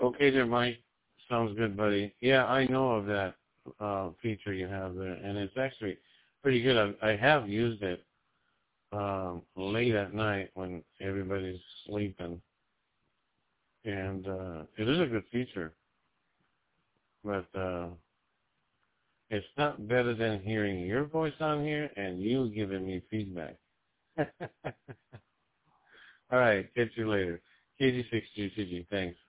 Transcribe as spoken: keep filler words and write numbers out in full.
Okay there, Mike. Sounds good, buddy. Yeah, I know of that uh, feature you have there, and it's actually pretty good. I, I have used it um, late at night when everybody's sleeping, and uh, it is a good feature, but uh, it's not better than hearing your voice on here and you giving me feedback. All right, catch you later. K G six G C G, thanks.